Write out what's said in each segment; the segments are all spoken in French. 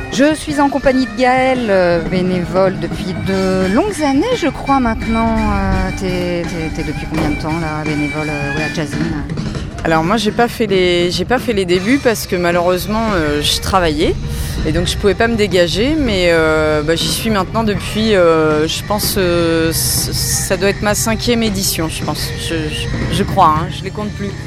Je suis en compagnie de Gaëlle, bénévole depuis de longues années, je crois maintenant. T'es depuis combien de temps là, bénévole à Jazzine? Alors moi j'ai pas fait les débuts parce que malheureusement je travaillais et donc je pouvais pas me dégager, mais j'y suis maintenant depuis je pense ça doit être ma 5e édition, je pense. Je crois, je les compte plus.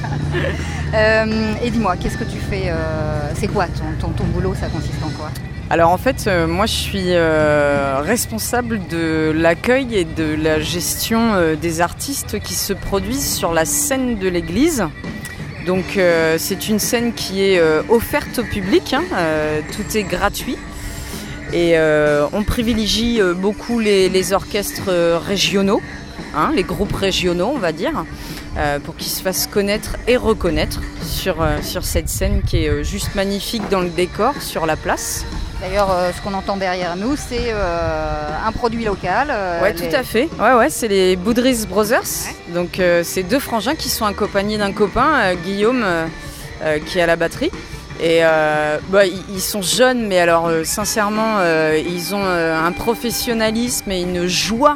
Et dis-moi, qu'est-ce que tu fais c'est quoi ton boulot, ça consiste en quoi? Alors en fait, moi je suis responsable de l'accueil et de la gestion des artistes qui se produisent sur la scène de l'église. Donc c'est une scène qui est offerte au public, tout est gratuit. Et on privilégie beaucoup les orchestres régionaux, les groupes régionaux on va dire, pour qu'ils se fassent connaître et reconnaître sur cette scène qui est juste magnifique dans le décor, sur la place. D'ailleurs, ce qu'on entend derrière nous, c'est un produit local. Ouais, tout à fait. Ouais, c'est les Boudris Brothers. Ouais. Donc, c'est 2 frangins qui sont accompagnés d'un copain, Guillaume, qui est à la batterie. Et ils sont jeunes, mais alors sincèrement, ils ont un professionnalisme et une joie.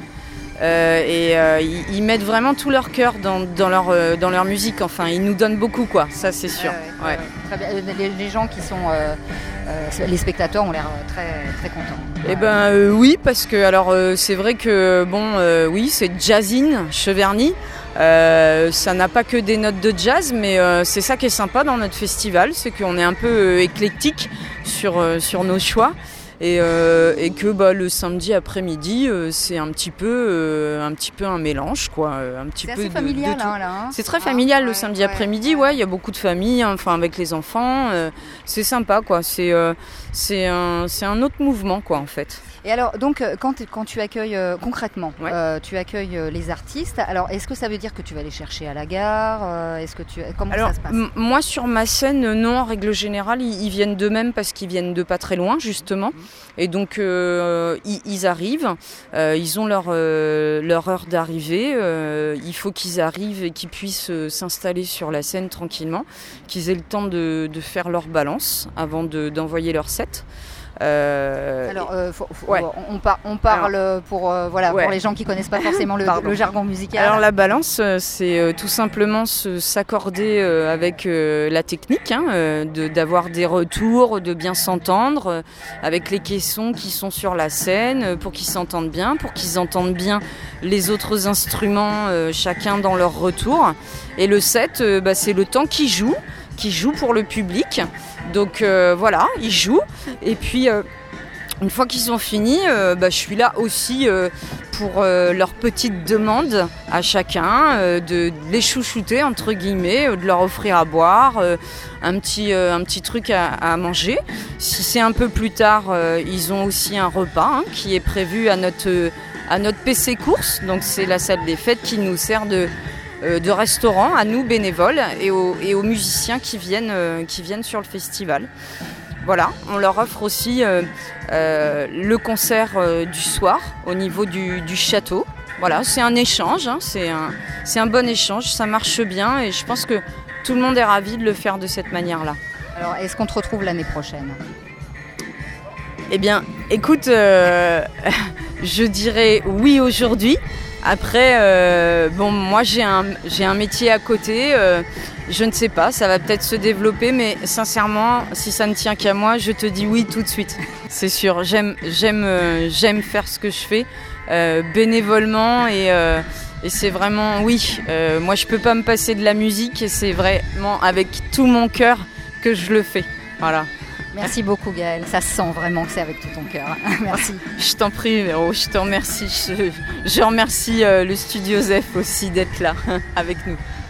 Ils mettent vraiment tout leur cœur dans leur musique. Enfin, ils nous donnent beaucoup, quoi. Ça, c'est sûr. Ouais. Très bien. Les gens qui sont les spectateurs ont l'air très très contents. Eh ben oui, parce que alors c'est vrai que oui, c'est Jazzine Cheverny. Ça n'a pas que des notes de jazz, mais c'est ça qui est sympa dans notre festival, c'est qu'on est un peu éclectique sur nos choix. Et que le samedi après-midi, c'est un petit peu un mélange, quoi. C'est assez familial, là. C'est très familial le samedi après-midi, il y a beaucoup de familles, avec les enfants, c'est sympa, quoi. C'est un autre mouvement, quoi, en fait. Et alors, donc, quand tu accueilles concrètement, tu accueilles les artistes. Alors, est-ce que ça veut dire que tu vas les chercher à la gare? Comment ça se passe? Moi, sur ma scène, non. En règle générale, ils viennent d'eux-mêmes parce qu'ils viennent de pas très loin, justement. Et donc, ils arrivent. Ils ont leur heure d'arrivée. Il faut qu'ils arrivent et qu'ils puissent s'installer sur la scène tranquillement, qu'ils aient le temps de faire leur balance avant d'envoyer leur set. Alors, on parle pour les gens qui connaissent pas forcément le jargon musical. Alors la balance, c'est tout simplement s'accorder avec la technique, d'avoir des retours, de bien s'entendre avec les caissons qui sont sur la scène, pour qu'ils s'entendent bien, pour qu'ils entendent bien les autres instruments, chacun dans leur retour. Et le set, c'est le temps qui joue pour le public. Donc ils jouent. Et puis une fois qu'ils ont fini, je suis là aussi pour leur petite demande à chacun, de les chouchouter entre guillemets, de leur offrir à boire, un petit truc à manger. Si c'est un peu plus tard, ils ont aussi un repas qui est prévu à notre PC Course. Donc c'est la salle des fêtes qui nous sert de restaurant à nous bénévoles et aux musiciens qui viennent sur le festival. Voilà, on leur offre aussi le concert du soir au niveau du château. Voilà, c'est un échange, c'est un bon échange, ça marche bien et je pense que tout le monde est ravi de le faire de cette manière-là. Alors, est-ce qu'on te retrouve l'année prochaine ? Eh bien, écoute, je dirais oui aujourd'hui. Après, moi j'ai un métier à côté, je ne sais pas, ça va peut-être se développer, mais sincèrement, si ça ne tient qu'à moi, je te dis oui tout de suite. C'est sûr, j'aime faire ce que je fais bénévolement et c'est vraiment oui. Moi je peux pas me passer de la musique et c'est vraiment avec tout mon cœur que je le fais. Voilà. Merci beaucoup Gaëlle, ça sent vraiment que c'est avec tout ton cœur. Merci. Je t'en prie, Véro, je te remercie. Je remercie le Studio Zef aussi d'être là avec nous.